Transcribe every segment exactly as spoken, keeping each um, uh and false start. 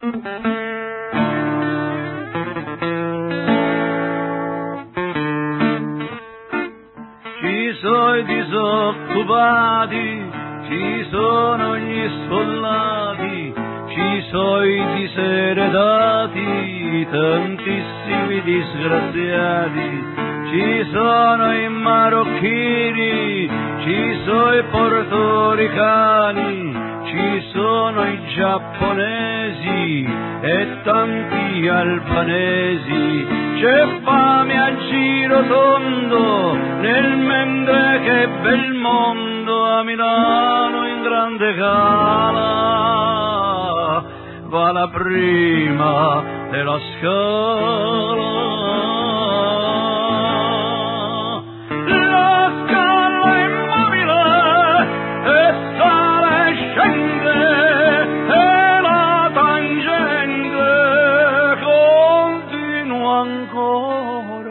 Ci sono i disoccupati, ci sono gli sfollati, ci sono i diseredati, tantissimi disgraziati, ci sono i marocchini, ci sono i portoricani, ci sono i giapponesi e tanti albanesi. C'è fame a giro tondo, nel mentre che bel mondo, a Milano in grande gala va la prima della scala. La scala è immobile e sale e scende e la tangente continua ancora.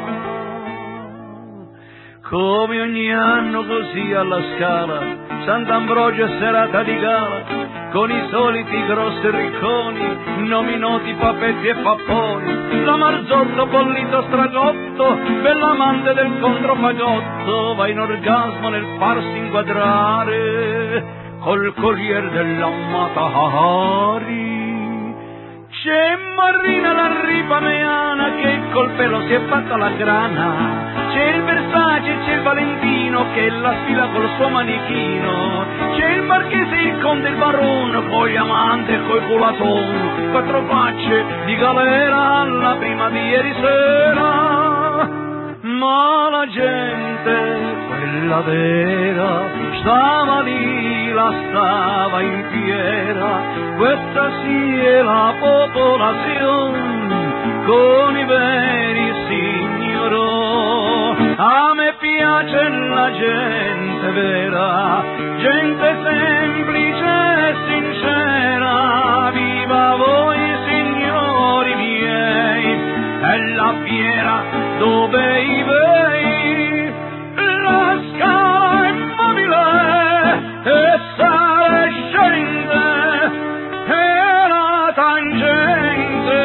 Come ogni anno così alla Scala, Sant'Ambrogio è serata di gala, con i soliti grossi ricconi, nomi noti, papetti e papponi. La Marzotto bollito stragotto, bell'amante del controfagotto, va in orgasmo nel farsi inquadrare col collier dell'amata Hari. C'è Marina la ripameana che col pelo si è fatta la grana, c'è il Versace, c'è il Valentino che la sfila col suo manichino, c'è il Marchese e il Conte e il Baron con gli amanti e coi culaton, quattro facce di galera alla prima di ieri sera. Ma la gente, quella vera, stava lì, la stava in fiera. Questa sì è la popolazione con i veri signorò. A me piace la gente vera, gente semplice e sincera. Viva voi signori miei, è la fiera dove i bei. La scala è immobile e sale e scende e la tangente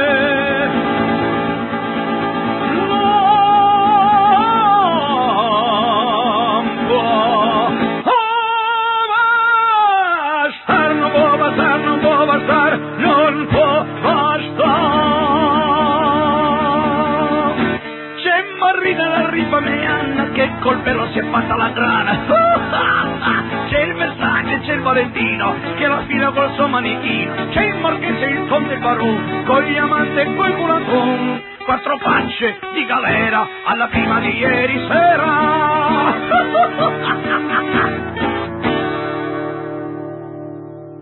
non può bastare, non può bastare, non può bastare, non può bastare. C'è Marina la ripameana che col pelo si è fatta la grana, c'è il Versace, c'è il Valentino che la sfila col suo manichino, c'è il Marchese e il Conte e il Baron con gli amanti e coi culaton, quattro facce di galera alla prima di ieri sera.